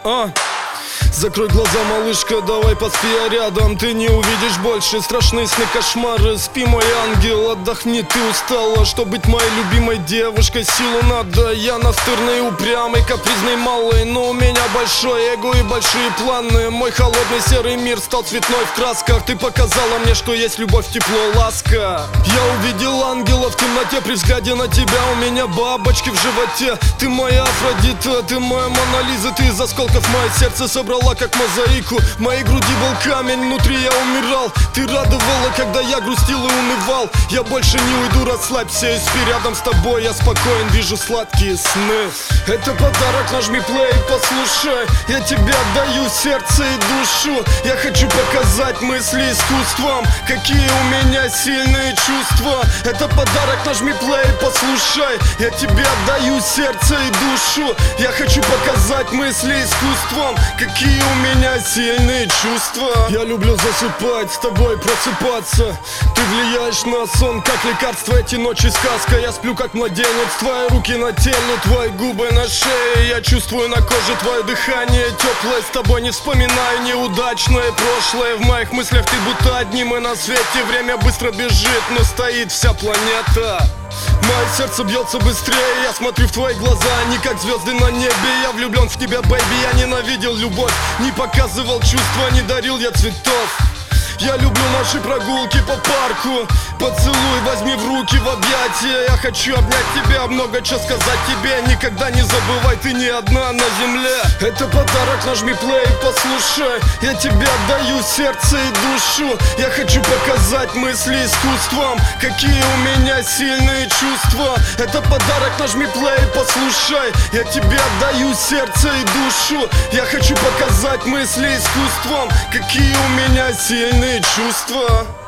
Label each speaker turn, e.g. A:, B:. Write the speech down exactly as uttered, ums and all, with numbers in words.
A: А. Закрой глаза, малышка, давай поспи рядом. Ты не увидишь больше страшные сны, кошмары. Спи, мой ангел, отдохни, ты устала. Чтоб быть моей любимой девушкой, силу надо. Я настырный, упрямый, капризный малый, но у меня большое эго и большие планы. Мой холодный серый мир стал цветной в красках. Ты показала мне, что есть любовь, тепло, ласка. Я увидел ангела в темноте, при взгляде на тебя у меня бабочки в животе. Ты моя Афродита, ты моя Мона Лиза. Ты из осколков мое сердце собрала как мозаику. В моей груди был камень, внутри я умирал. Ты радовала, когда я грустил и унывал. Я больше не уйду, расслабься и спи рядом с тобой. Я спокоен, вижу сладкие сны. Это подарок, нажми плей, послушай. Я тебе отдаю сердце и душу. Я хочу показать мысли искусством, какие у меня сильные чувства. Это подарок, нажми плей, послушай. Я тебе отдаю сердце и душу. Я хочу показать мысли искусством, какие у меня сильные чувства. Я люблю засыпать, с тобой просыпаться. Ты влияешь на сон, как лекарство, эти ночи сказка. Я сплю как младенец, твои руки на теле, твои губы на шее. Я чувствую на коже твое дыхание теплое. С тобой не вспоминаю неудачное прошлое. В моих мыслях ты будто одни мы на свете. Время быстро бежит, но стоит вся планета. Мое сердце бьется быстрее, я смотрю в твои глаза, они как звезды на небе. Я влюблен в тебя, бэйби, я ненавидел любовь, не показывал чувства, не дарил я цветов. Я люблю наши прогулки по парку. Поцелуй, возьми в руки, в объятия. Я хочу обнять тебя, много чего сказать тебе. Никогда не забывай, ты не одна на земле. Это подарок, нажми плей, послушай. Я тебе отдаю сердце и душу. Я хочу показать мысли искусством, какие у меня сильные чувства. Это подарок, нажми плей, послушай. Я тебе отдаю сердце и душу. Я хочу показать мысли искусством, какие у меня сильные чувства.